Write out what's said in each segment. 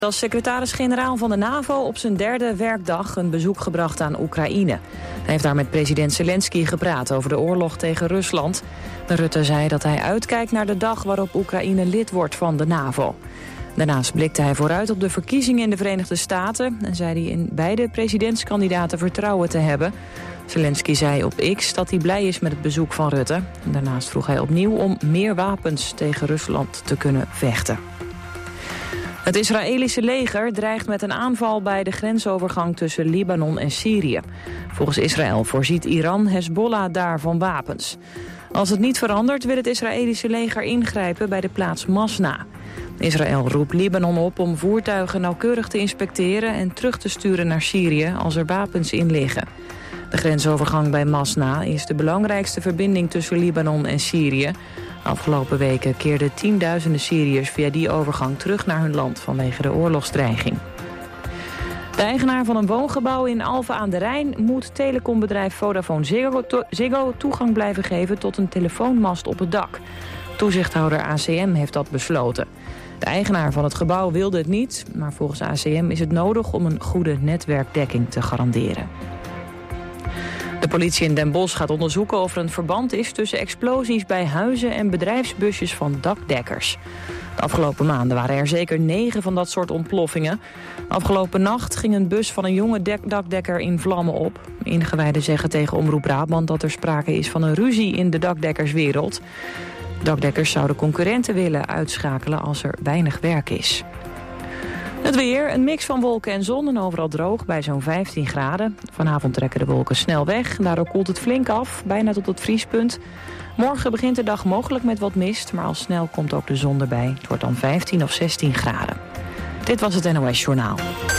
Als secretaris-generaal van de NAVO op zijn derde werkdag een bezoek gebracht aan Oekraïne. Hij heeft daar met president Zelensky gepraat over de oorlog tegen Rusland. Rutte zei dat hij uitkijkt naar de dag waarop Oekraïne lid wordt van de NAVO. Daarnaast blikte hij vooruit op de verkiezingen in de Verenigde Staten en zei hij in beide presidentskandidaten vertrouwen te hebben. Zelensky zei op X dat hij blij is met het bezoek van Rutte. Daarnaast vroeg hij opnieuw om meer wapens tegen Rusland te kunnen vechten. Het Israëlische leger dreigt met een aanval bij de grensovergang tussen Libanon en Syrië. Volgens Israël voorziet Iran Hezbollah daar van wapens. Als het niet verandert wil het Israëlische leger ingrijpen bij de plaats Masna. Israël roept Libanon op om voertuigen nauwkeurig te inspecteren en terug te sturen naar Syrië als er wapens in liggen. De grensovergang bij Masna is de belangrijkste verbinding tussen Libanon en Syrië. Afgelopen weken keerden tienduizenden Syriërs via die overgang terug naar hun land vanwege de oorlogsdreiging. De eigenaar van een woongebouw in Alphen aan de Rijn moet telecombedrijf Vodafone Ziggo toegang blijven geven tot een telefoonmast op het dak. Toezichthouder ACM heeft dat besloten. De eigenaar van het gebouw wilde het niet, maar volgens ACM is het nodig om een goede netwerkdekking te garanderen. De politie in Den Bosch gaat onderzoeken of er een verband is tussen explosies bij huizen en bedrijfsbusjes van dakdekkers. De afgelopen maanden waren er zeker 9 van dat soort ontploffingen. Afgelopen nacht ging een bus van een jonge dakdekker in vlammen op. Ingewijden zeggen tegen Omroep Brabant dat er sprake is van een ruzie in de dakdekkerswereld. Dakdekkers zouden concurrenten willen uitschakelen als er weinig werk is. Het weer, een mix van wolken en zon en overal droog bij zo'n 15 graden. Vanavond trekken de wolken snel weg, daardoor koelt het flink af, bijna tot het vriespunt. Morgen begint de dag mogelijk met wat mist, maar al snel komt ook de zon erbij. Het wordt dan 15 of 16 graden. Dit was het NOS Journaal.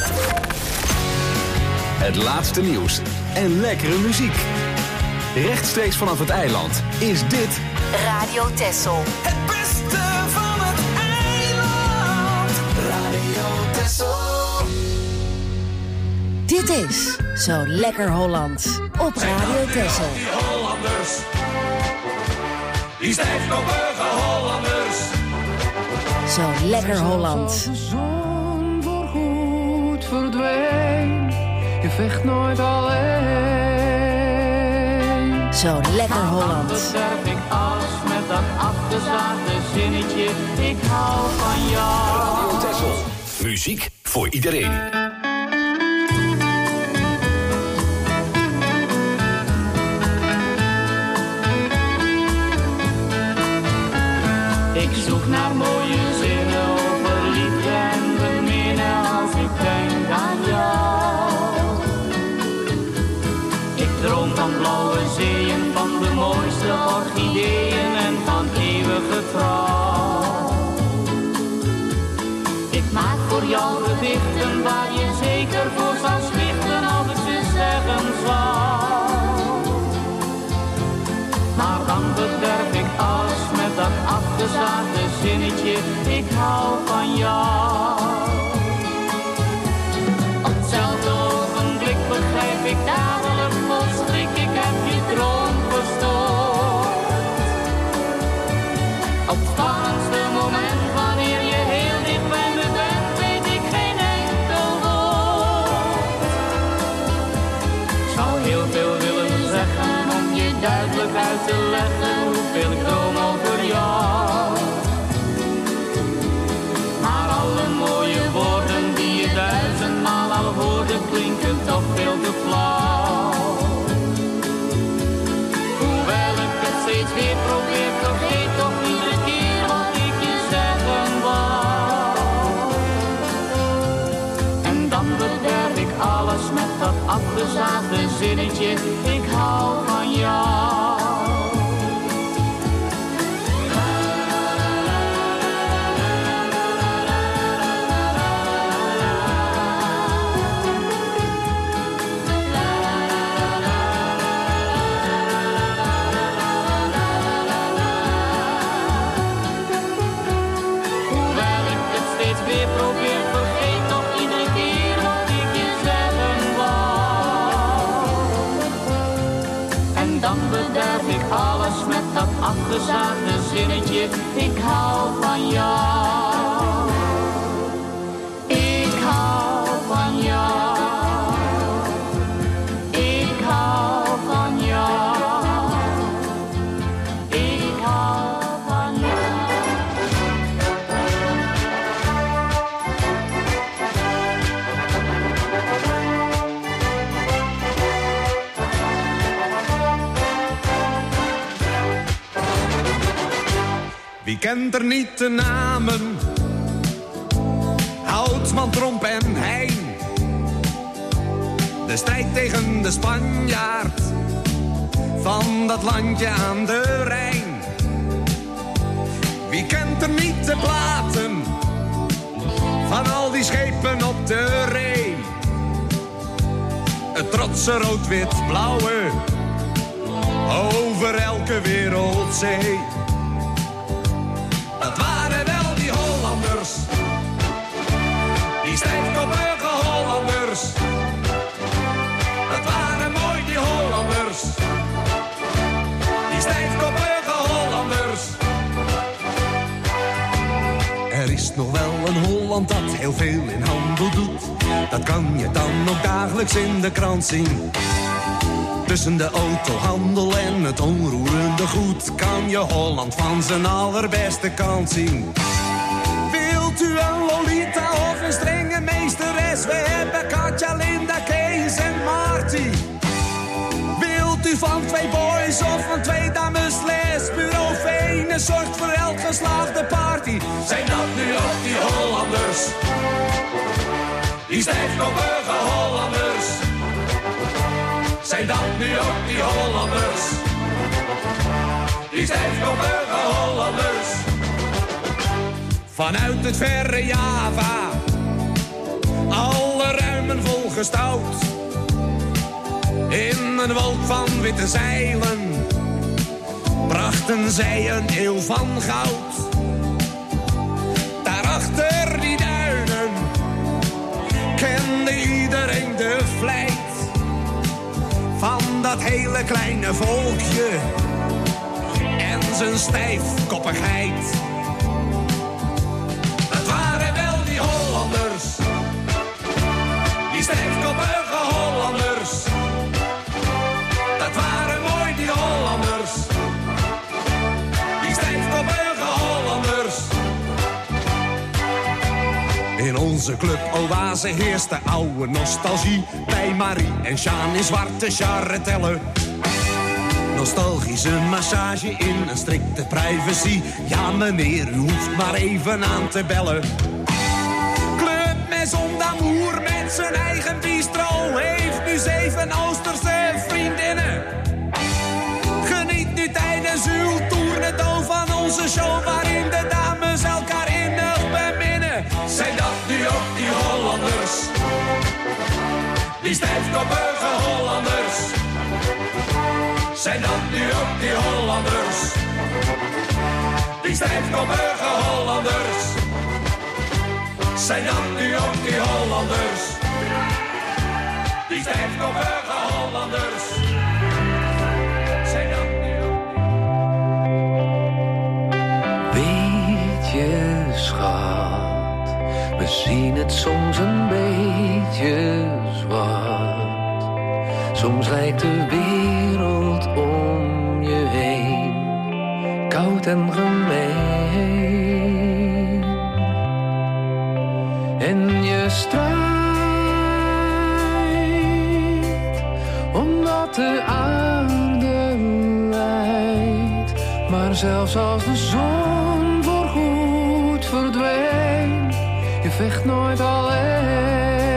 Het laatste nieuws en lekkere muziek. Rechtstreeks vanaf het eiland is dit Radio Texel. Het beste van het eiland. Radio Texel. Dit is Zo Lekker Hollands op Radio Texel. Die Hollanders, die stijfkoppige Hollanders. Zo Lekker Hollands. De zon voorgoed verdween, je vecht nooit alleen. Zo Lekker Hollands. Dan bederf ik alles met dat afgezaagde zinnetje. Ik hou van jou. Radio Texel. Muziek voor iedereen. Ik zoek naar mooie zinnen over liefde en beminnen als ik denk aan jou. Ik droom van blauwe zeeën, van de mooiste orchideeën en van eeuwige trouw. Ik maak voor jou gedichten waar je zeker voor zou stichten als ik ze zeggen zou. Maar dan bederf ik alles met dat afgezaagde zinnetje. Ik hou van jou. Op hetzelfde ogenblik begrijp ik dadelijk vol schrik. Ik heb je droom verstoord. Op het spannendste moment wanneer je heel dicht bij me bent, weet ik geen enkel woord. Ik zou heel veel willen zeggen om je duidelijk uit te leggen hoeveel ik droom over jou. Maar alle mooie woorden die je 1000-maal al hoorde klinken toch veel te flauw. Hoewel ik het steeds weer probeer, vergeet toch iedere keer wat ik je zeggen wou. En dan bederf ik alles met dat afgezaagde zinnetje. Ik hou van jou. Hoewel ik het steeds weer probeer, vergeet toch iedere keer wat ik je zeggen wou. En dan bederf ik alles met dat afgezaagde zinnetje. Ik hou van jou. Ik kent er niet de namen? Houtman, Tromp en Heijn. De strijd tegen de Spanjaard van dat landje aan de Rijn. Wie kent er niet de platen van al die schepen op de Ree? Het trotse rood-wit-blauwe over elke wereldzee. Dat waren wel die Hollanders, die stijfkoppige Hollanders. Dat waren mooi die Hollanders, die stijfkoppige Hollanders. Er is nog wel een Holland dat heel veel in handel doet. Dat kan je dan ook dagelijks in de krant zien. Tussen de autohandel en het onroerende goed kan je Holland van zijn allerbeste kant zien. Wilt u een Lolita of een strenge meesteres? We hebben Katja, Linda, Kees en Marty. Wilt u van 2 boys of van 2 dames les? Bureau Vene zorgt voor elk geslaagde party. Zijn dat nu ook die Hollanders? Die stijfkoppige Hollanders. Zijn dat nu ook die Hollanders? Die stijfkoppige Hollanders. Vanuit het verre Java, alle ruimen volgestouwd. In een wolk van witte zeilen brachten zij een eeuw van goud. Daarachter die duinen kende iedereen de vlijt van dat hele kleine volkje en zijn stijfkoppigheid. Dat waren wel die Hollanders, die stijfkoppige Hollanders. Dat waren mooi die Hollanders, die stijfkoppige Hollanders. In onze club Oase heerst de oude nostalgie. Bij Marie en Sjaan in zwarte charretellen. Nostalgische massage in een strikte privacy. Ja meneer, u hoeft maar even aan te bellen. Club Maison d'Amour met zijn eigen bistro heeft nu 7 Oosterse vriendinnen. Geniet nu tijdens uw tournedo van onze show waarin de dames elkaar innig beminnen. Zijn dat nu ook die Hollanders? Die stijfkoppige Hollanders. Zijn dat nu ook die Hollanders? Die stijfkoppige Hollanders. Zijn dat nu ook die Hollanders? Die stijfkoppige Hollanders. Zijn dat nu ook... Weet je, schat, we zien het soms een beetje zwart. Soms lijkt de wereld om je heen koud en gemeen. En je strijdt omdat de aarde lijdt. Maar zelfs als de zon voorgoed verdwijnt, je vecht nooit alleen.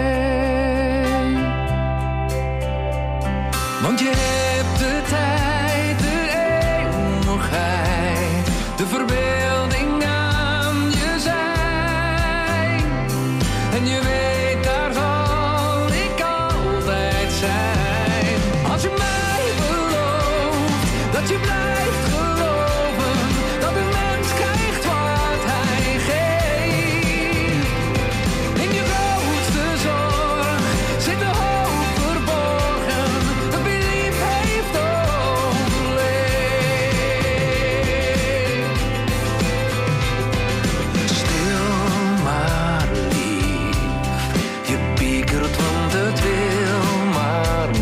Want je hebt de tijd, de eeuwigheid, de verbeelding aan je zij. En je weet, daar zal ik altijd zijn. Als je mij belooft, dat je blijft geloven, dat een mens krijgt wat hij geeft. In je grootste zorg zit de hoop verborgen, dat wie lief heeft overleefd. Stil maar lief, je piekert want het wil maar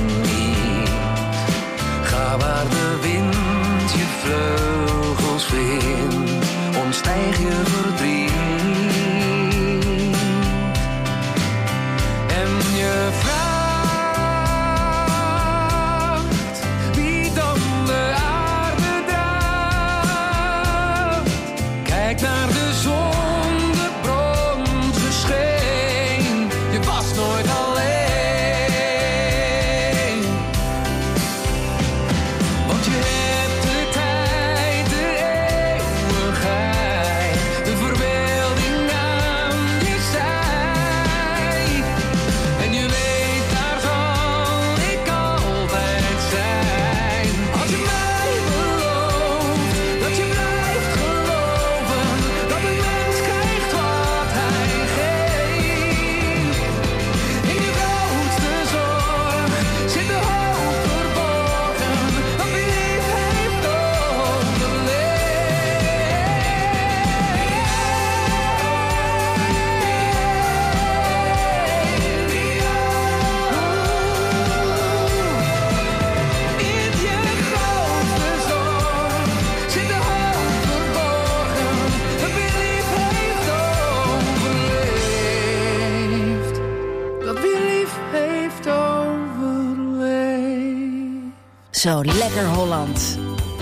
Zo Lekker Holland.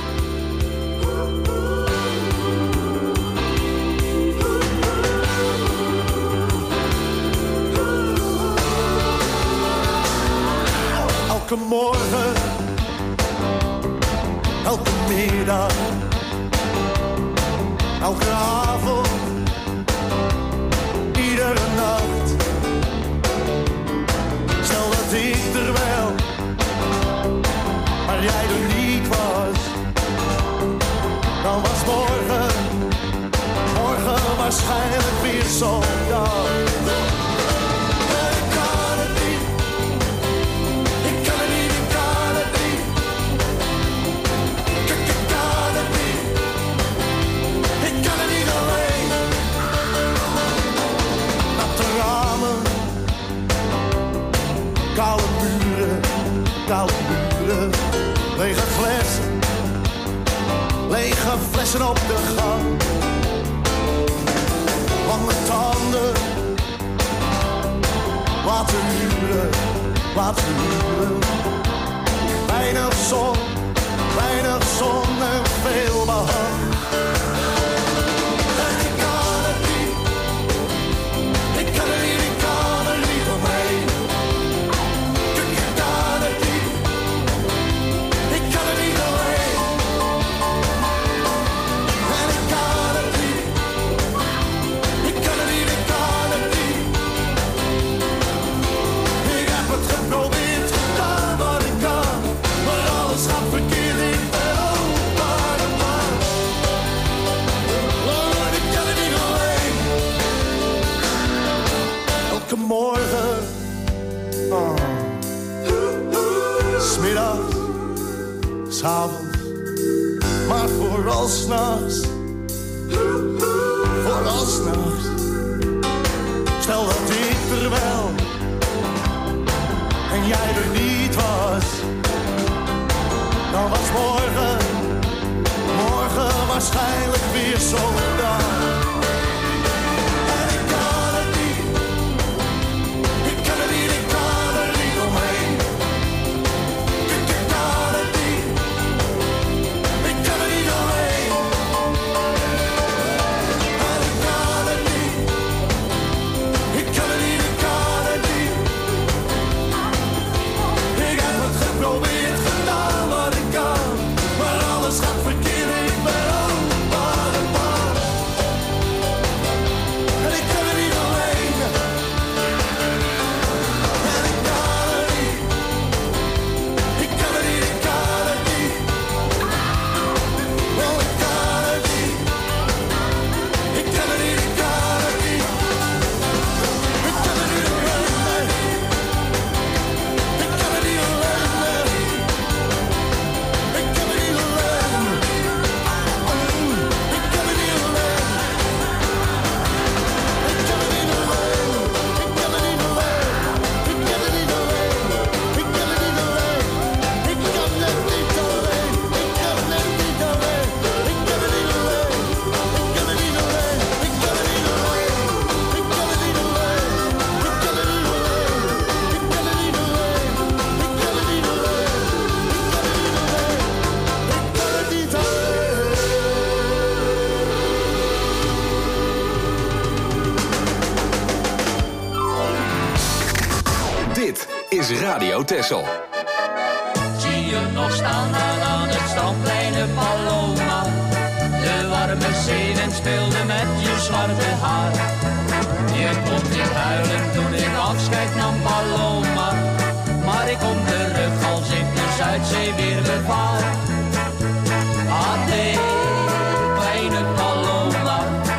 Elke morgen, elke middag, elke avond, iedere nacht. Stel dat ik er wel, maar jij er niet was. Dan was morgen waarschijnlijk weer zo'n dag. Koude muren, lege flessen op de gang. Lange tanden, laten huren. Weinig zon en veel behang. Morgen, smiddags, s'avonds, maar vooral s'nachts. Stel dat ik er wel en jij er niet was, dan was morgen waarschijnlijk weer zo'n dag. Radio Texel. Zie je nog staan daar aan het strandplein, Paloma. De warme zeewind speelde met je zwarte haar. Je kon niet huilen toen ik afscheid nam, Paloma. Maar ik kom terug als ik de Zuidzee weer bevaar. Ade, kleine Paloma.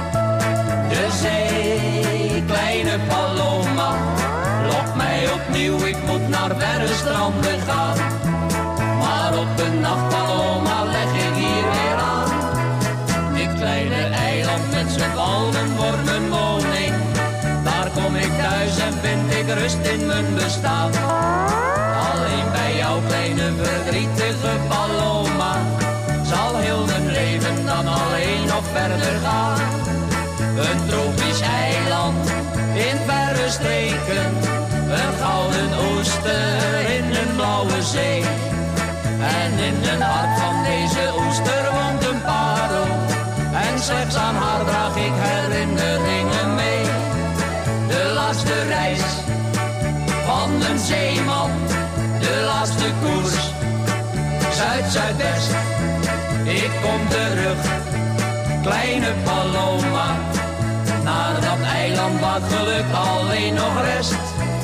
De zee, kleine Paloma. Lok mij opnieuw, ik moet naar verre stranden gaan. Maar op de nacht, Paloma, leg ik hier weer aan. Dit kleine eiland met zijn walmen wordt mijn woning. Daar kom ik thuis en vind ik rust in mijn bestaan. Alleen bij jouw kleine verdrietige Paloma zal heel mijn leven dan alleen nog verder gaan. Een tropisch eiland in verre streken, een gouden ooster in een blauwe zee. En het hart van deze oester woont een parel. En slechts aan haar draag ik herinneringen mee. De laatste reis van een zeeman, de laatste koers, Zuid-Zuidwest. Ik kom terug, kleine Paloma, naar dat eiland waar geluk alleen nog rest.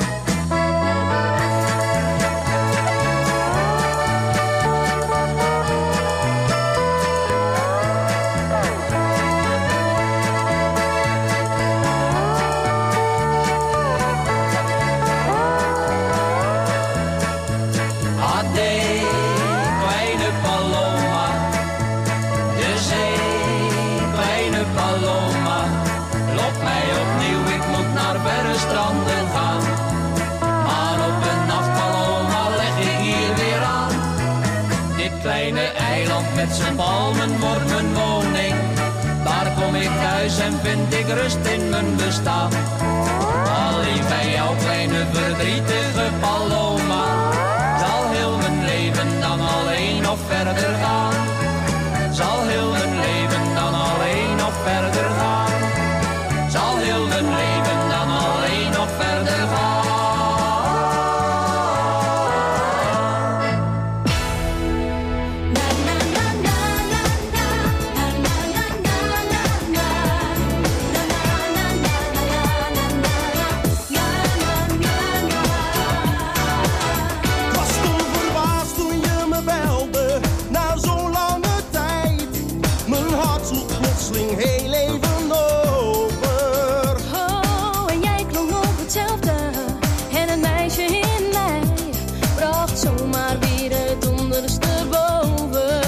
Stranden gaan, maar op een nachtpaloma leg ik hier weer aan. Dit kleine eiland met zijn palmen wordt mijn woning. Daar kom ik thuis en vind ik rust in mijn bestaan. Alleen bij jouw kleine verdrietige paloma zal heel mijn leven dan alleen nog verder gaan. Zal heel mijn leven dan alleen nog verder gaan. Zal heel mijn leven dan alleen nog verder gaan. Was toen verbaasd toen je me belde, na zo'n lange tijd. Mijn hart sloeg plotseling heel even over. Oh, en jij klonk nog hetzelfde. En een meisje in mij bracht zomaar weer het ondersteboven.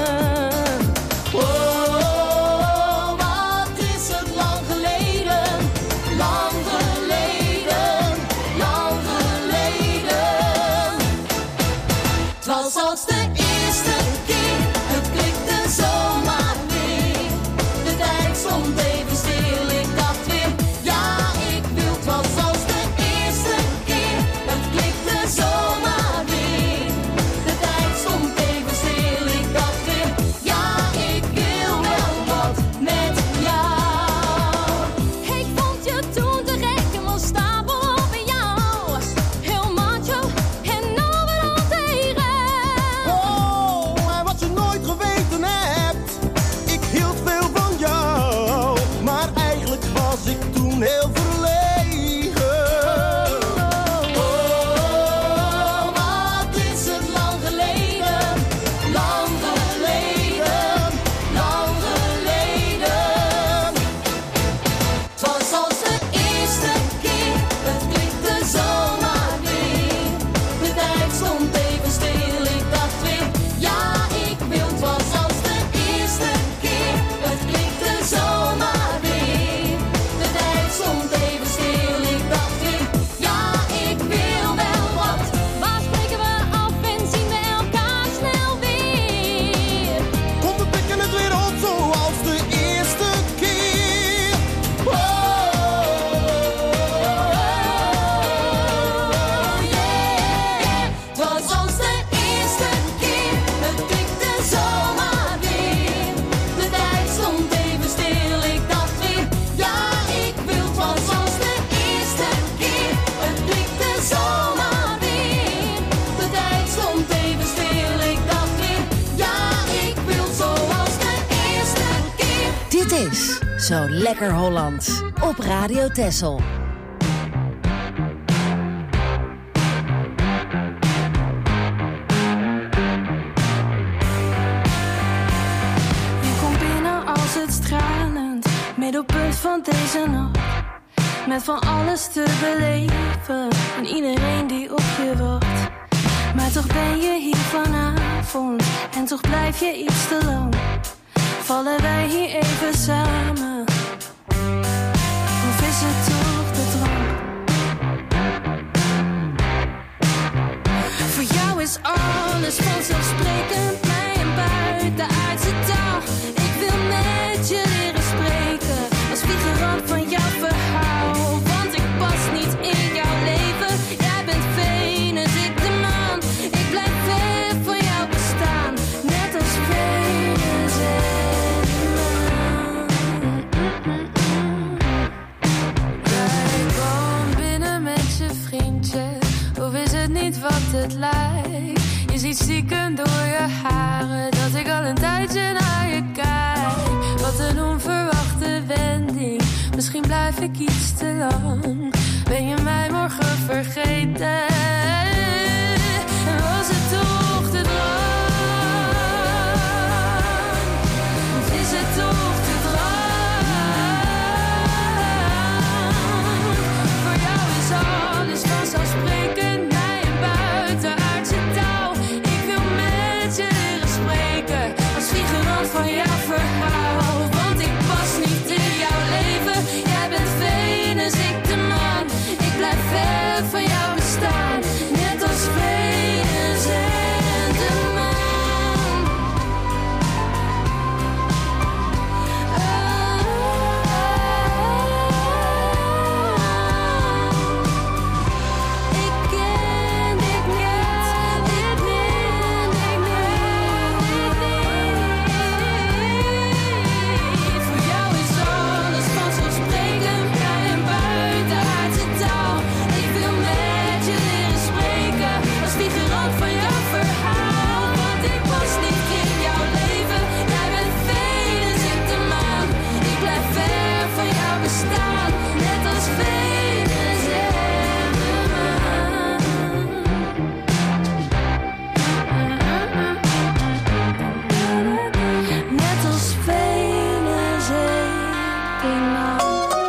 Oh, wat is het lang geleden, lang geleden, lang geleden. Het was als de eerste keer, het klikte zomaar weer. De tijd stond even stil, ik dacht weer, ja ik wil. Het was als de eerste keer, het klikte zomaar weer. De tijd stond even stil, ik dacht weer, ja ik wil wel wat met jou. Ik vond je toen te gek en was stapel op in jou. Heel macho en overal tegen. Oh, en wat je nooit geweten hebt, ik hield veel van jou, maar eigenlijk was ik toen heel verlegen. Oh, wat is het lang geleden, lang geleden, lang geleden. Het was als de eerste keer, het klikte zomaar weer. De tijd stond even stil, ik dacht weer, ja ik wil. Het was als de eerste keer, het klikte zomaar weer. De tijd stond even stil, ik dacht weer, ja ik wil wel wat. Waar spreken we af en zien we elkaar snel weer? Kom, we pikken het weer op zoals de eerste keer. Oh, yeah. Het was als de eerste keer, het klikte zomaar weer. De tijd stond even stil, ik dacht weer, ja ik wil. Het was als de eerste keer, het klikte zomaar weer. De tijd stond even stil, ik dacht weer, ja ik wil. Zoals de eerste keer. Dit is Zo Lekker Holland op Radio Texel. Je komt binnen als het stralend, middelpunt van deze nacht. Met van alles te beleven en iedereen die op je wacht. Maar toch ben je hier vanavond en toch blijf je iets te lang. Vallen wij hier even samen, of is het toch de drang? Voor jou is alles vanzelfsprekend, mij en buitenaardse taal. Ik wil met je leren spreken, als figurant van jouw verhaal. Want ik pas niet in jouw leven, jij bent Venus, ik de maan. Ik blijf ver van jou bestaan, je? Of is het niet wat het lijkt? Je ziet stiekem door je haren dat ik al een tijdje naar je kijk. Wat een onverwachte wending. Misschien blijf ik iets te lang. Ben je mij morgen vergeten? En was het toch te lang? Of is het toch te drang? Voor jou is alles vanzelfsprekend, mij een buitenaardse taal. Ik wil met je leren spreken, als figurant van jouw verhaal. Want ik pas niet in jouw leven. Jij bent Venus, ik de maan. Ik blijf ver van jou bestaan, net als Venus en de maan. Ik ken dit niet, dit niet. Voor jou is alles vanzelfsprekend, jij een buitenaardse taal. Ik wil met je leren spreken, als figurant van jouw verhaal. Want ik pas niet in jouw leven. Jij bent Venus, ik de maan. Ik blijf ver van jou bestaan, net als Venus en de maan. Net als Venus en de maan.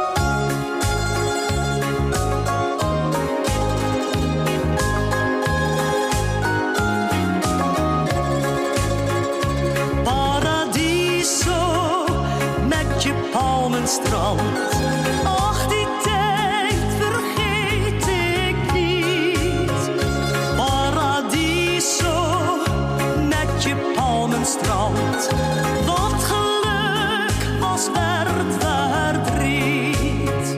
Paradiso met je palmenstrand. Ach, die tijd vergeet ik niet. Paradiso met je palmenstrand. Wat geluk was werd verdriet.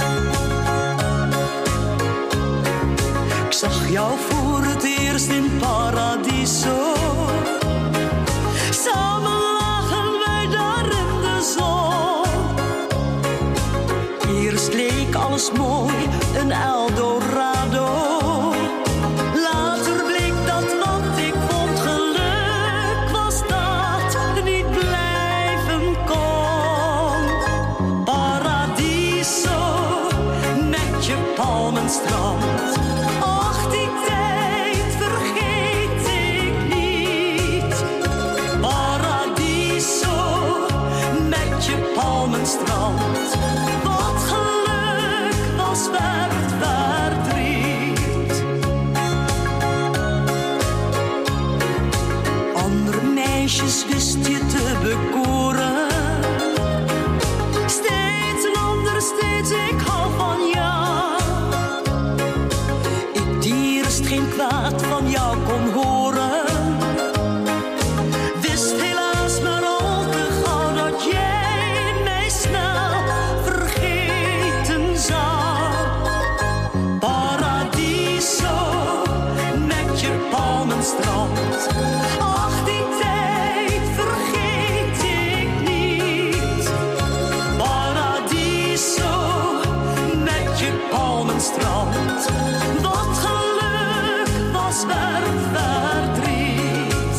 Ik zag jou voor het eerst in Paradiso. Samen lagen wij daar in de zon. Eerst leek alles mooi, een Eldorado. Later bleek dat wat ik vond geluk was dat niet blijven kon. Paradiso met je palmenstrand. Ach, die tijd vergeet ik niet. Paradiso met je palmenstrand. Wat geluk was werd verdriet. Andere meisjes wist je te bekoren. Steeds een ander, steeds ik hou van jou. Ik die eerst geen kwaad van jou kon horen. Wist helaas maar al te gauw dat jij mij snel vergeten zou. Paradiso met je palmenstrand. Ach, die tijd vergeet ik niet. Paradiso met je palmenstrand. Wat geluk was werd verdriet.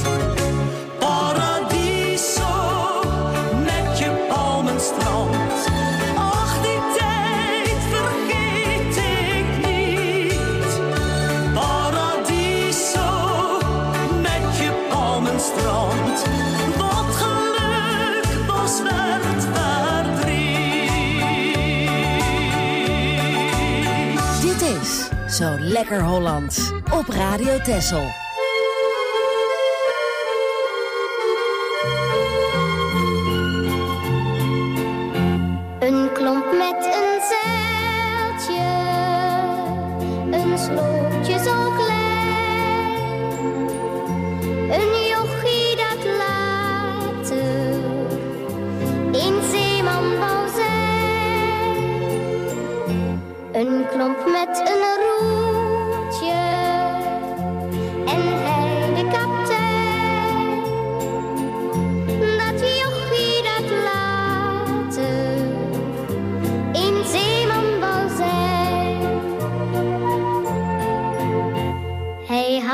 Paradiso met je palmenstrand. Ach, die tijd vergeet ik niet. Paradiso met je palmenstrand. Wat geluk was werd verdriet. Dit is Zo Lekker Hollands op Radio Texel. Een klomp met een zeiltje, een slootje zo klein, een jochie dat later een zeeman wou zijn. Een klomp met een roetje en hij de kaptein. Dat jochie dat later een zeeman wou zijn.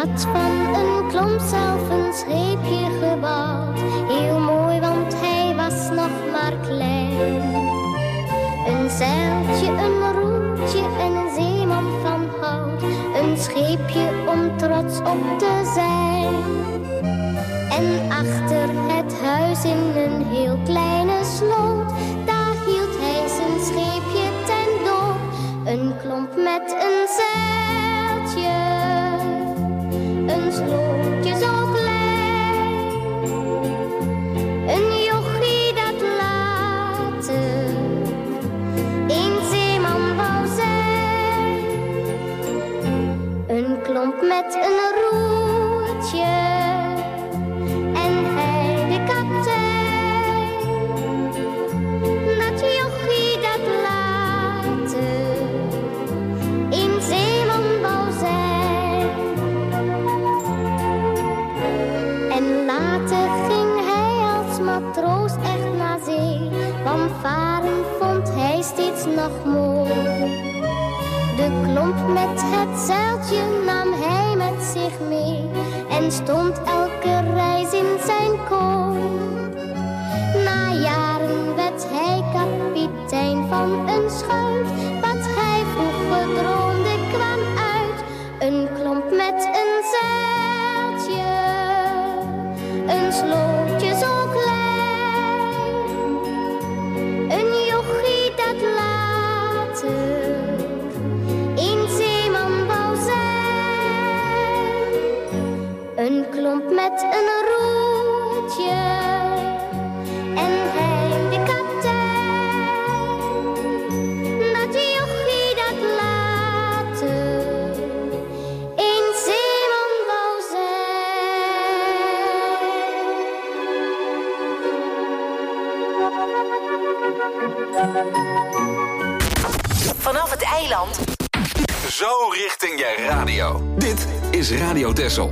had van een klomp zelf een scheepje gebouwd. Heel mooi, want hij was nog maar klein. Een zeiltje, een roertje en een zeeman van hout. Een scheepje om trots op te zijn. En achter het huis in een heel kleine sloot, daar hield hij zijn scheepje ten doop. Een klomp met een zeiltje, een slootje zo klein. Een jochie dat later een zeeman wou zijn. Een klomp met een roertje en hij de kaptein. Dat jochie dat later een zeeman wou zijn. En later ging hij als matroos echt naar zee, want varen vond hij steeds nog mooi. De klomp met het zeiltje nam hij met zich mee en stond elke reis in zijn kooi. Na jaren werd hij kapitein van een schuit. Wat hij vroeger droomde kwam uit. Een klomp met een zeiltje, een slootje zo klein. Een jochie dat later een zeeman wou zijn. Een klomp met een roertje en hij de kaptein. Dat jochie dat later een zeeman wou zijn. Vanaf het eiland. Zo richting je radio. Dit is Radio Texel.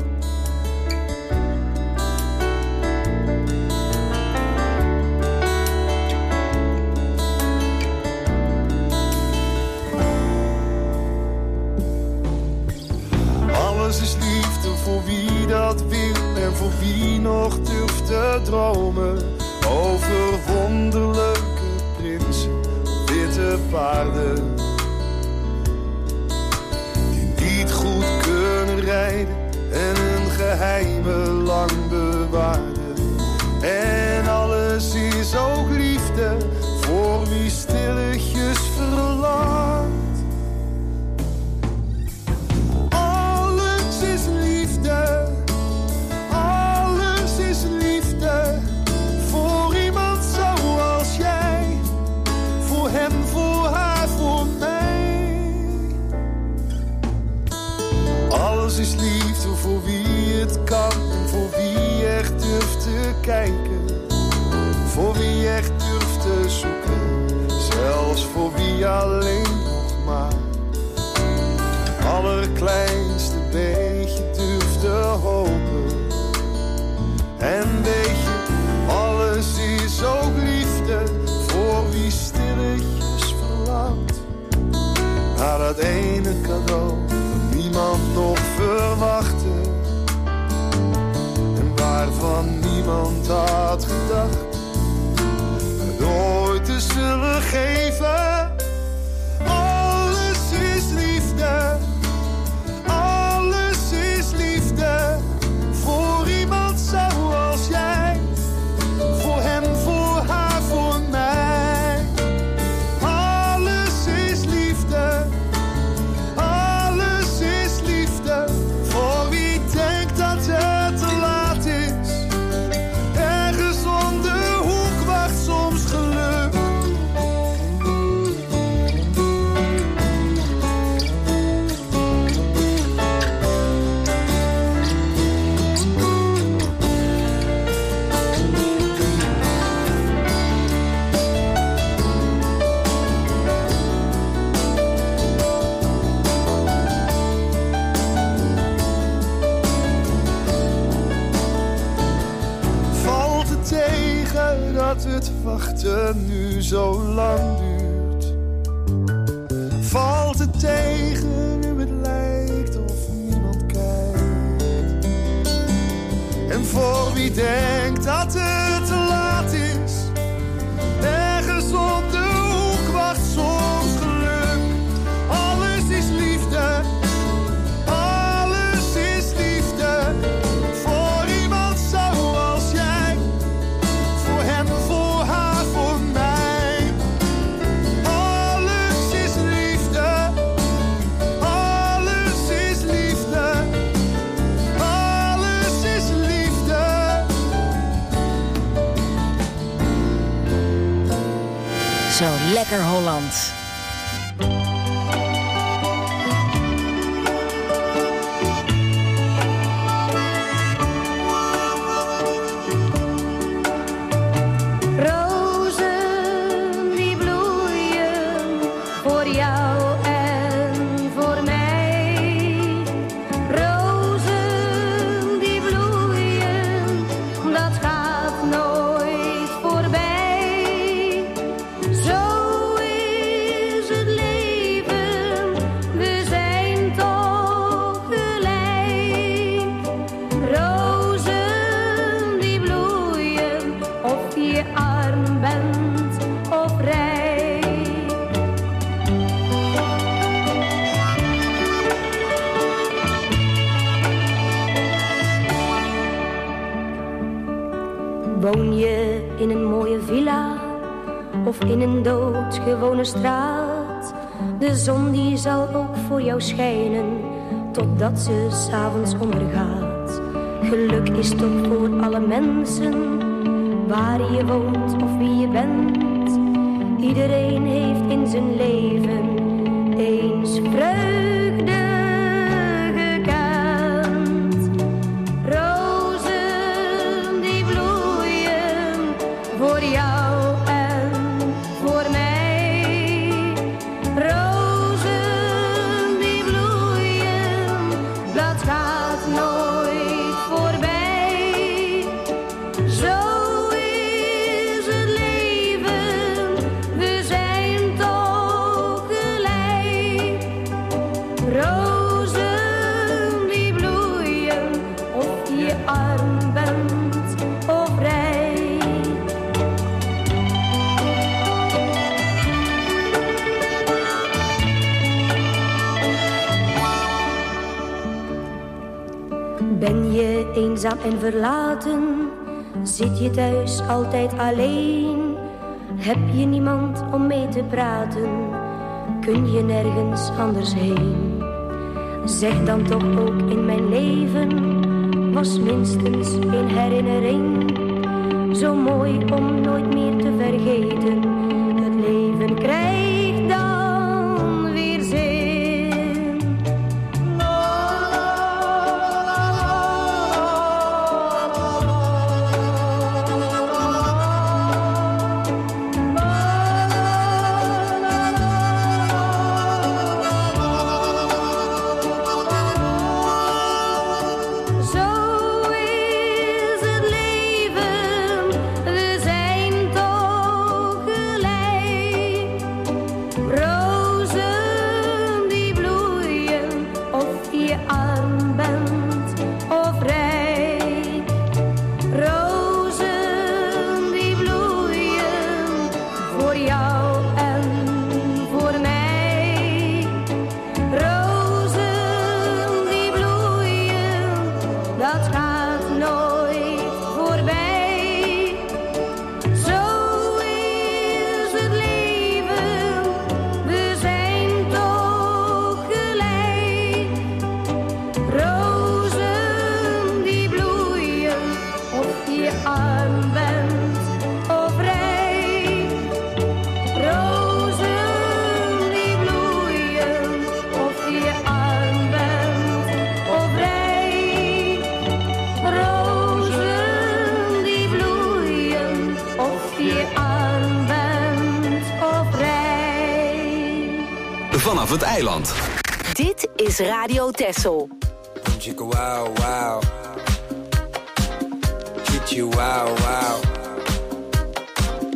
Alles is liefde voor wie dat wil en voor wie nog durft te dromen. Over wonderlijke prinsen op witte paarden. Niet goed kunnen rijden en hun geheimen lang bewaren. En alles is ook liefde voor wie stilletjes verlangt. Alles is liefde, alles is liefde voor iemand zoals jij. Voor hem, voor haar, voor mij. Alles is liefde voor wie het kan en voor wie echt durft te kijken. Voor wie echt durft te zoeken, zelfs voor wie alleen nog maar allerkleinste beetje durft te hopen. En weet je, alles is ook liefde voor wie stilletjes verlangt naar dat ene cadeau niemand nog verwachtte en waarvan niemand had gedacht het ooit te zullen geven. Alles is liefde, alles is liefde voor iemand zoals jij. Voor hem, voor haar, voor mij. Alles is liefde, alles is liefde voor wie denkt dat het te laat is. Ergens om de hoek wacht soms geluk. Valt het tegen dat het wachten nu zo lang duurt? Valt het tegen nu het lijkt of niemand kijkt? wie denkt dat het te laat is. Ergens op de hoek wacht soms geluk. Alles is liefde, alles is liefde. Voor iemand zoals jij, voor hem, voor haar, voor mij. Alles is liefde, alles is liefde, alles is liefde. Zo lekker Hollands. Rozen die bloeien voor jou en voor mij. Rozen die bloeien, dat gaat nooit voorbij. Zo is het leven, we zijn toch gelijk. Rozen die bloeien, of je arm bent of rijk. Woon je in een mooie villa of in een doodgewone straat? De zon die zal ook voor jou schijnen totdat ze 's avonds ondergaat. Geluk is toch voor alle mensen, waar je woont of wie je bent. Iedereen heeft in zijn leven eens vreugde gekend. Rozen die bloeien voor jou en voor mij. Rozen die bloeien, dat gaat nooit voorbij. Zo is het leven, we zijn toch gelijk. Rozen die bloeien, of je arm bent of rijk. Ben je eenzaam en verlaten? Zit je thuis altijd alleen? Heb je niemand om mee te praten? Kun je nergens anders heen? Zeg dan toch ook in mijn leven was minstens een herinnering. Zo mooi om nooit meer te vergeten. Het leven krijgt dan weer zin. Zo is het leven, we zijn toch gelijk. Rozen die bloeien, of je arm bent of rijk. Rozen die bloeien voor jou en voor mij. Rozen die bloeien, dat gaat nooit voorbij. Zo is het leven, we zijn toch gelijk. Rozen die bloeien, of je arm bent of rijk. Rozen die bloeien, of je arm bent of rijk. Rozen die bloeien, of je arm bent of rijk. Vanaf het eiland. Dit is Radio Texel. Chicka wow wow. Treat you wow wow.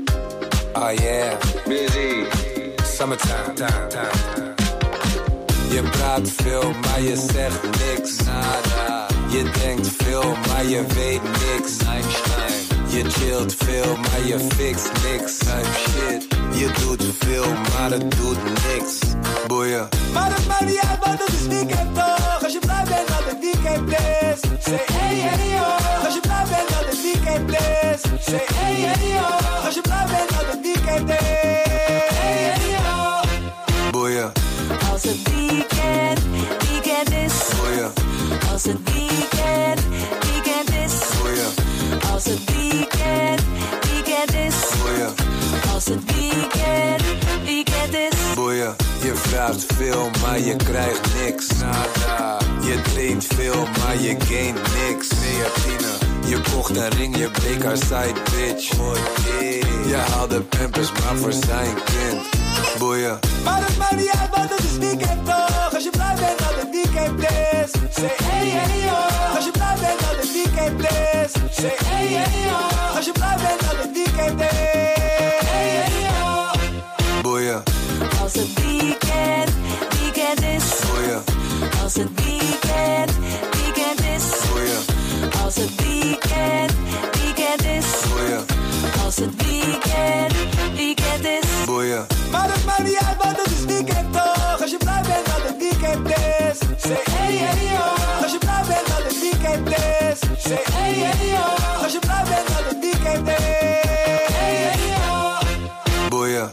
Oh yeah. Busy. Summertime. Je praat veel, maar je zegt niks. Nada. Je denkt veel, maar je weet niks. Einstein. Je chillt veel, maar je fixt niks. Type shit. Je doet veel, maar het doet niks. Boeien. Maar het maakt niet uit, want het is weekend toch. Als je blij bent dat het weekend is. Say hey hey yo. Als je blij bent dat het weekend is. Say hey hey yo. Als je blij bent dat het weekend is. Hey hey yo. Boeien. Als het weekend is. Boeien. Als het weekend is. Boeien. Als het weekend is. Boeien. Als het weekend is. Boeien. Je vraagt veel, maar je krijgt niks. Nada. Je traint veel, maar je gaint niks. Creatine. Je kocht een ring, je bleek haar side bitch. Je haalde pampers, maar voor zijn kind. Boeien. Maar het maakt niet uit, want het is weekend toch. Als je blij bent dat het weekend is. Say hey hey yo. Als je blij bent dat het weekend is. Say hey hey yo. Als je blij bent dat het weekend is. Hey hey yo. Boeien. Als het weekend is. Boeien. Als het weekend is. Boeien. Als het weekend is. Boeien. Als het weekend is. Boeien. Maar het maakt niet uit, want het is weekend toch. Als je blij bent dat het weekend is. Say hey hey yo. Als je blij bent dat het weekend is. Say hey hey yo. Als je blij bent dat het weekend is. Hey hey yo. Boeien.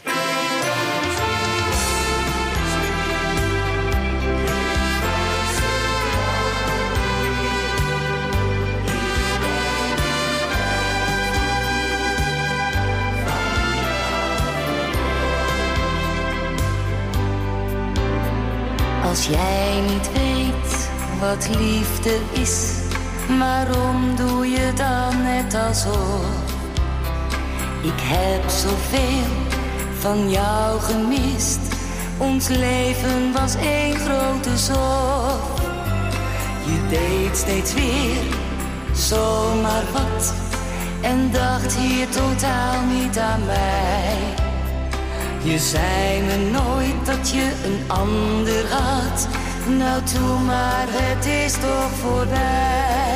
Als jij niet weet wat liefde is, waarom doe je dan net alsof? Ik heb zoveel van jou gemist, ons leven was één grote zorg. Je deed steeds weer zomaar wat en dacht hier totaal niet aan mij. Je zei me nooit dat je een ander had. Nou toe maar, het is toch voorbij.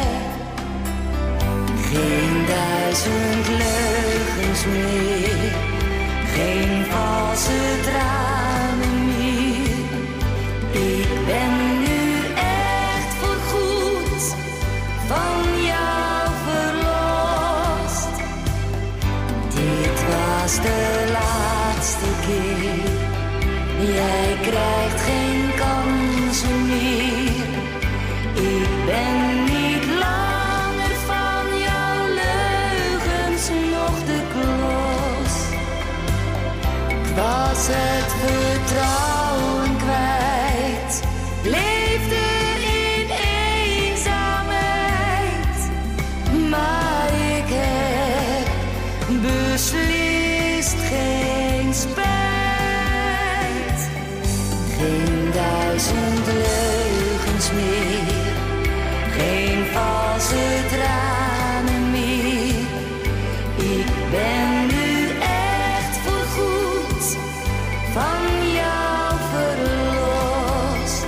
Geen 1000 leugens meer. Geen valse tranen meer. Ik ben nu echt voorgoed van jou verlost. Dit was de laatste keer. Jij krijgt geen kansen meer. Ik ben niet langer van jouw leugens nog de klos. Ik was het vertrouwen kwijt, leefde in eenzaamheid. Maar ik heb beslist geen spijt. Geen 1000 leugens meer, geen valse tranen meer. Ik ben nu echt voorgoed van jou verlost.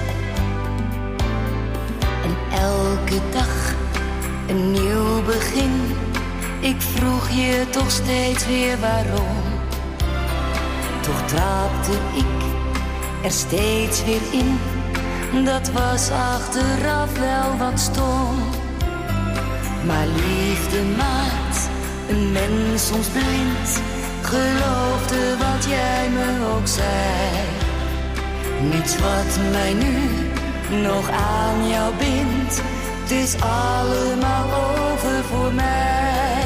En elke dag een nieuw begin. Ik vroeg je toch steeds weer waarom. Toch trapte ik er steeds weer in. Dat was achteraf wel wat stom. Maar liefde maakt een mens soms blind. Geloofde wat jij me ook zei. Niets wat mij nu nog aan jou bindt. Het is allemaal over voor mij.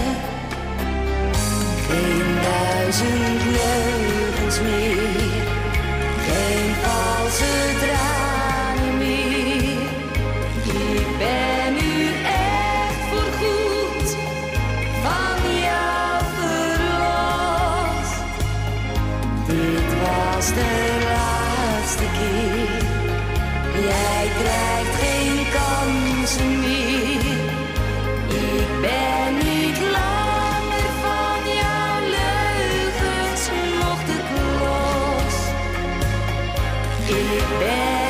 Geen 1000 leugens meer. Geen valse tranen meer. Ik ben nu echt voorgoed van jou verlost. Dit was de laatste keer. Jij krijgt geen kansen meer. Ik ben niet langer van jouw leugens nog de klos. Ik ben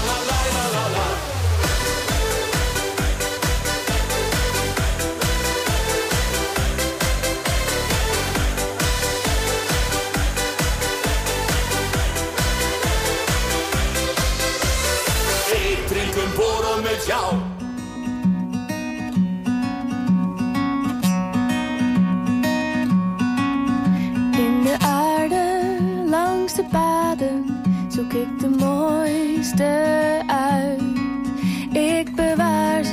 Ik drink een borrel met jou. In de aarde, langs de paden, zoek ik de mooiste uit. Ik bewaar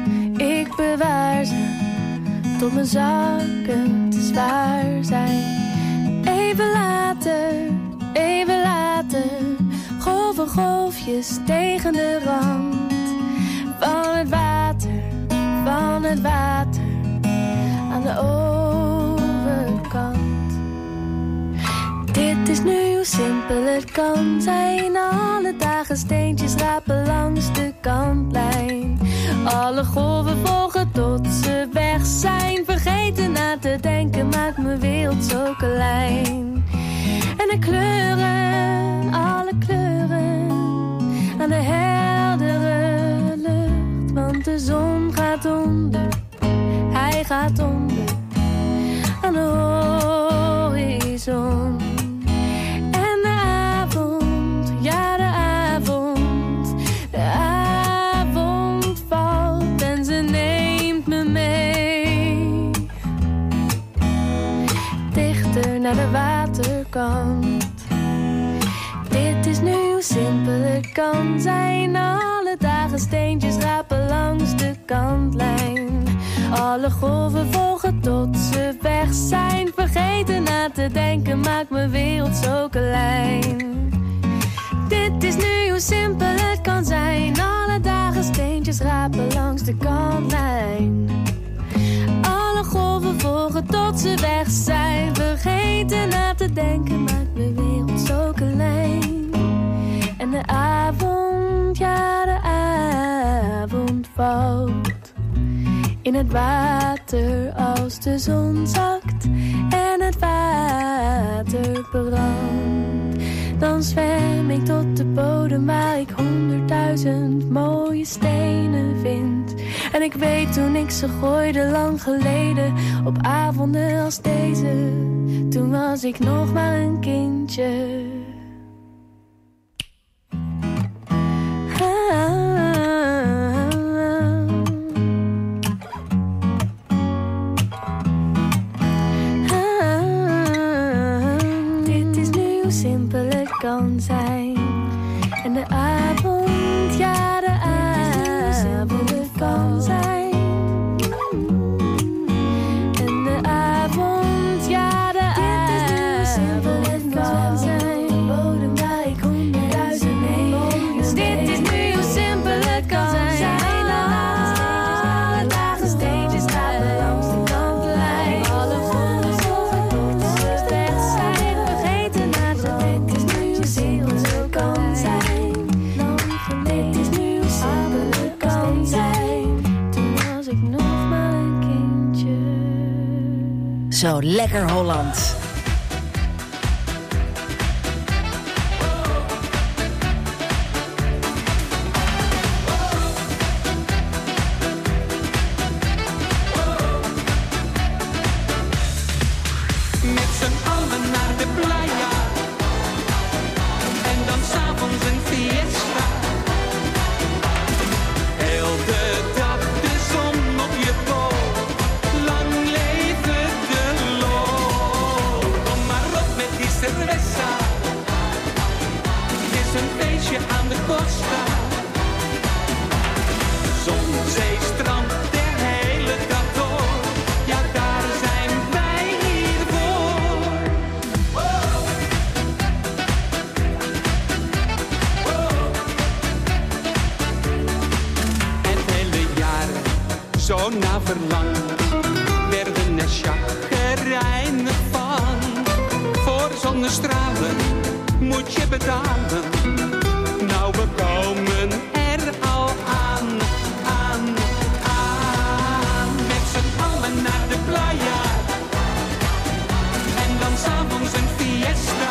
ze, tot mijn zakken te zwaar zijn. Even later, golfjes tegen de rand. Van het water, aan de overkant. Dit is nu hoe simpel het kan zijn. Alle dagen steentjes rapen langs de kantlijn. Alle golven volgen tot ze weg zijn. Vergeten na te denken maakt mijn wereld zo klein. En de kleuren, alle kleuren, aan de heldere lucht. Want de zon gaat onder, hij gaat onder, aan de horizon. En de avond, ja de avond valt en ze neemt me mee. Dichter naar de waterkant. Dit is nu hoe simpel het kan zijn. Alle dagen steentjes rapen langs de kantlijn. Alle golven volgen tot ze weg zijn. Vergeten na te denken maakt mijn wereld zo klein. Dit is nu hoe simpel het kan zijn. Alle dagen steentjes rapen langs de kantlijn. Alle golven volgen tot ze weg zijn. Vergeten na te denken maakt mijn wereld zo klein. En de avond, ja de avond valt in het water als de zon zakt en het water brandt. Dan zwem ik tot de bodem waar ik 100.000 mooie stenen vind. En ik weet toen ik ze gooide lang geleden, op avonden als deze, toen was ik nog maar een kindje. Dit is nu hoe simpel het kan zijn. En de avond, ja de avond kan zijn. En de avond, ja de avond kan zijn. De bodem waar ik 100.000 mee. Dus dit is nu hoe simpel het kan zijn. Alle dagen steentjes stapelen langs de kantlijn. Alle vonden zoveel weg zijn. Vergeten naar de dit is nu hoe simpel het kan zijn. Dit is nu hoe simpel het kan zijn. Toen was ik nog maar een kindje. Zo lekker Holland. Met z'n allen naar de playa. En dan s'avonds een fiesta. Heel de dag de zon op je boot. Lang leven de lol. Kom maar op met die cerveza. Het is een feestje aan de costa. Zon, zee, strand, de hele dag door. Ja, daar zijn wij hier voor. Het hele jaar zo na verlang werden er chagrijnig van. Voor zonnestralen moet je betalen. Nou, we komen er al aan. Met z'n allen naar de playa. En dan s'avonds een fiesta.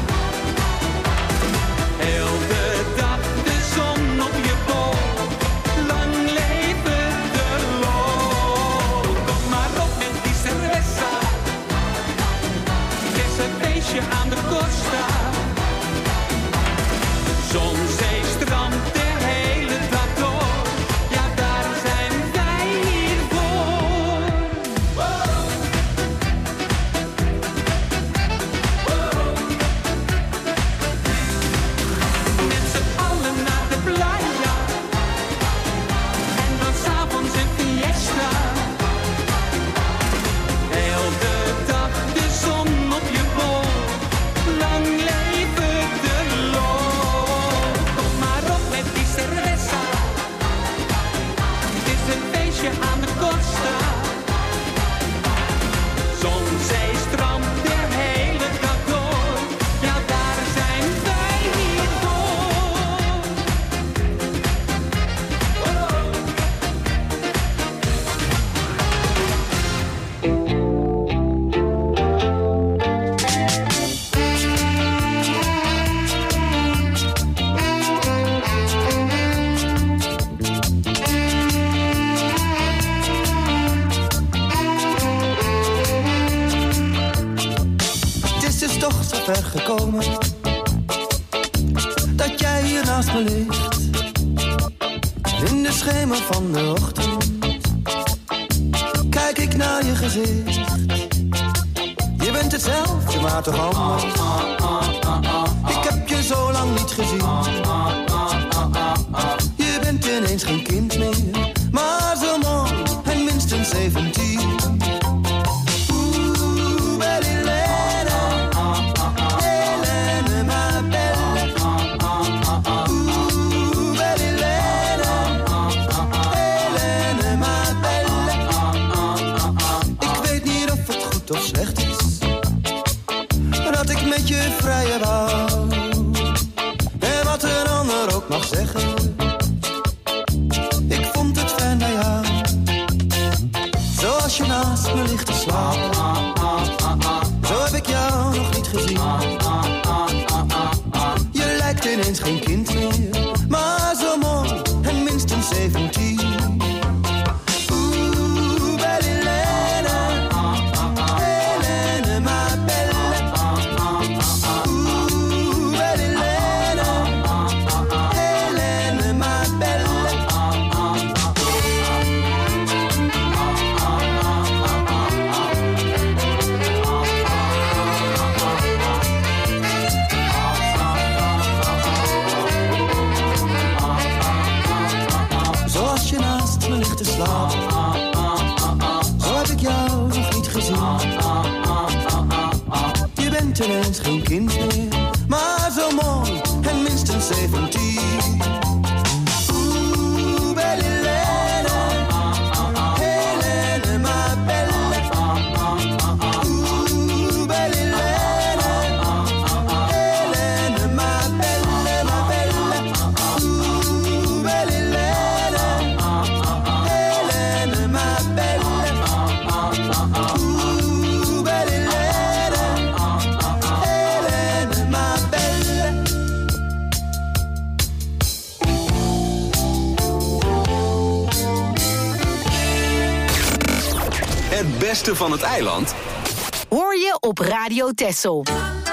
Heel de dag de zon op je bol. Lang leven de lol. Kom maar op met die cerveza. Het is een feestje aan de costa. Zon, zee, strand, de hele dag door. Ja, daar zijn wij hier voor. Met z'n allen naar de playa. En dan s'avonds een fiesta. Heel de dag de zon op je bol. Lang leven de lol. Kom maar op met die cerveza. Het is een feestje aan de costa. Zon, zee, strand, de hele dag door. Ja, daar zijn wij hier voor. Het is dus toch zo ver gekomen dat jij hier naast me ligt. In de schemer van de ochtend kijk ik naar je gezicht. Je bent hetzelfde, maar toch anders. Ik heb je zo lang niet gezien. Je bent ineens geen kind meer, maar zo mooi en minstens 17. Of slecht is, dat ik met je vrije wou. En wat een ander ook mag zeggen, ik vond het fijn bij jou. Zoals je naast me ligt te slapen, zo heb ik jou nog niet gezien. ineens geen kind meer, maar zo mooi en minstens 17. Oeh, belle Helene, Helene, ma belle. Oeh, belle Helene, Helene, ma belle, ma belle. Oeh, belle Helene, Helene, ma belle. Oeh, belle Helene, Helene, ma belle. Het beste van het eiland Hoor je op Radio Texel.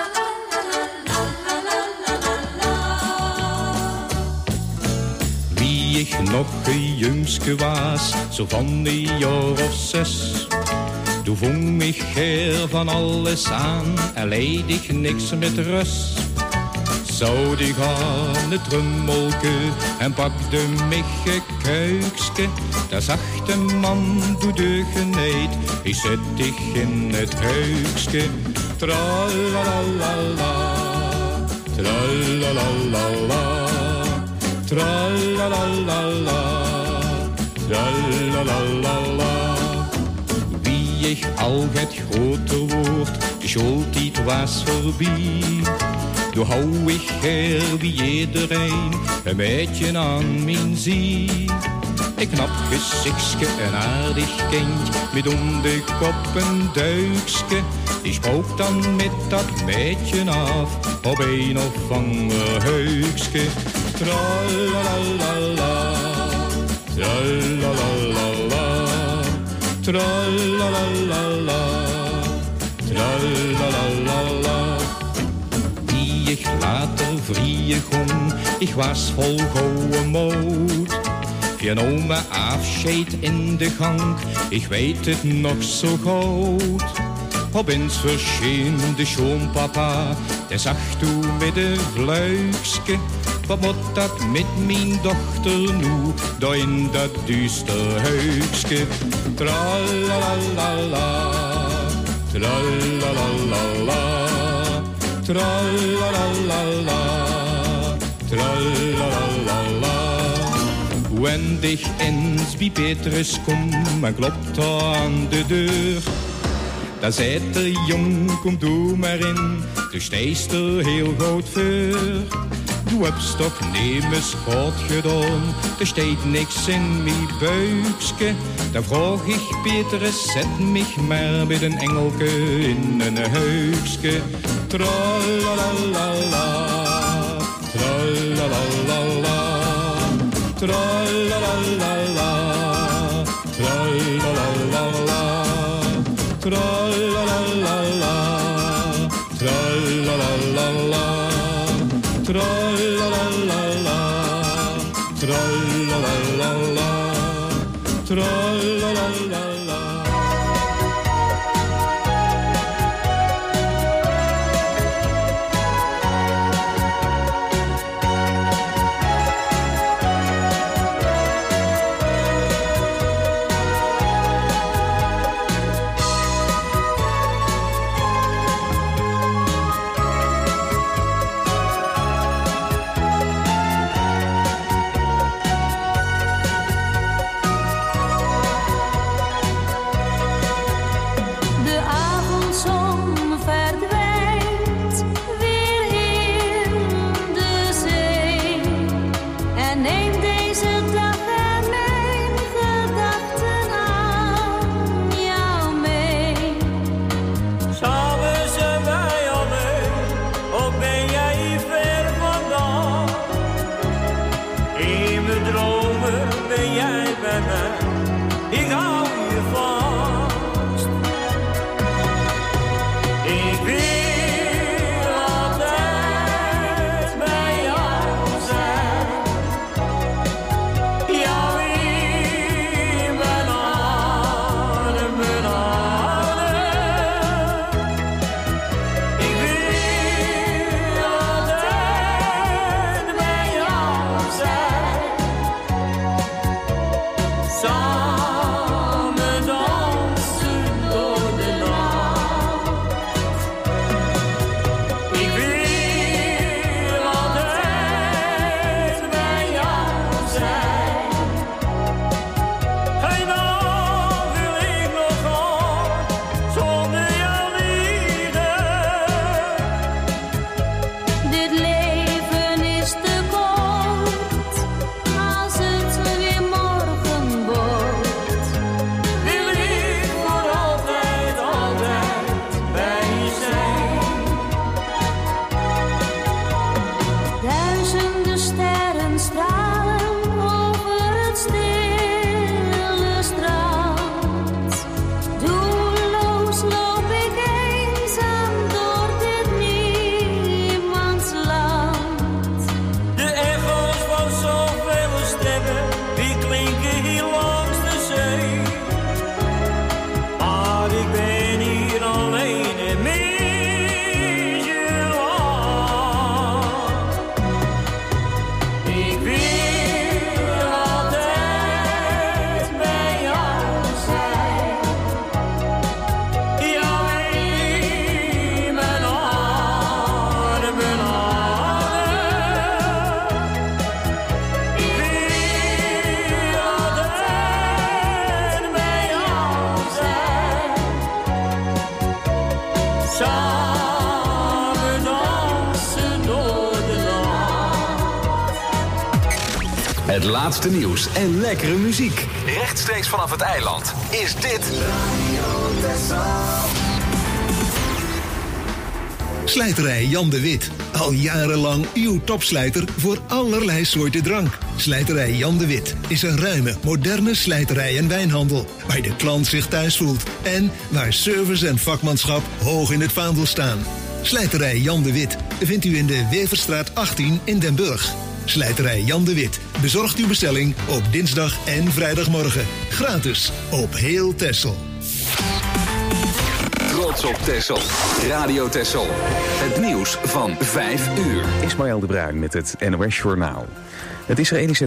Wie ik nog een jongske was, zo van de jaar of 6. Toen vong ik her van alles aan en leed ik niks met rust. Zou ik aan het trummelke en pakte mich een kuikske. Daar zag de man doe de geneed, ik zet dich in het huikske. Tralalala, tralalala, tralalala, tralalala. Wie ik al het groter wordt, de schooltijd was voorbij. Toen hou ik her wie iedereen een beetje aan mijn zie. Een knap gezichtske, een aardig kind, met om de kop een duikske. Die spook dan met dat meidje af, op een of ander huikske. Tralalala, tralalala, tralalala, tralalala. Wie ik later vrije gong, ik was vol gouden moed. Je nam me afscheid in de gang, ik weet het nog zo goed. Opeens verscheen de schoonpapa, die zag toen met een vluikske. Wat moet dat met mijn dochter nu, daar in dat duister huikske. Tralalala, tralalala, tralalala, tralalala. Wenn dich eens bij Petrus kom en klopt aan de deur, dan zei de jong, kom doe maar in, de steest er heel goed voor. Du hebt toch nemens God gedaan, er steekt niks in mijn buikske. Dan vroeg ik Petrus, zet mich maar met een engelke in een huikske. Tralalala, tralalala, tralalala, tralalala, tralalala, tralalala, tralalala, tralalala, tralalala. Samen stralen over het stille strand. Doelloos loop ik eenzaam door dit niemandsland. De echo's van zoveel stemmen, die klinken hier langs de zee. Maar ik ben hier alleen en mis je lang. Ik wil altijd bij jou zijn. Jou in mijn armen houden. Ik wil altijd bij jou zijn. Samen dansen door de nacht. Het laatste nieuws en lekkere muziek. Rechtstreeks vanaf het eiland is dit Slijterij Jan de Wit. Al jarenlang uw topslijter voor allerlei soorten drank. Slijterij Jan de Wit is een ruime, moderne slijterij en wijnhandel. Waar de klant zich thuis voelt. En waar service en vakmanschap hoog in het vaandel staan. Slijterij Jan de Wit vindt u in de Weverstraat 18 in Den Burg. Slijterij Jan de Wit bezorgt uw bestelling op dinsdag en vrijdagmorgen. Gratis op heel Texel. Trots op Texel. Radio Texel. Het nieuws van 5 uur. Ismaël de Bruin met het NOS Journaal. Het Israëlische